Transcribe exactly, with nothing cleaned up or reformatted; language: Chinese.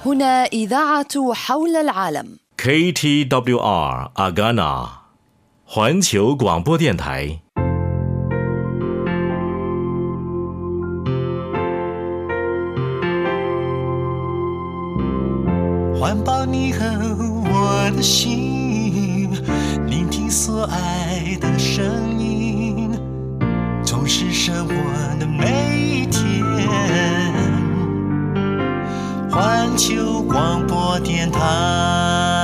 هنا إذاعة حول العالم. K T W R Agana 环球广播电台。 环抱你和我的心，聆听所爱的声音，充实生活的每一天。环球广播电台。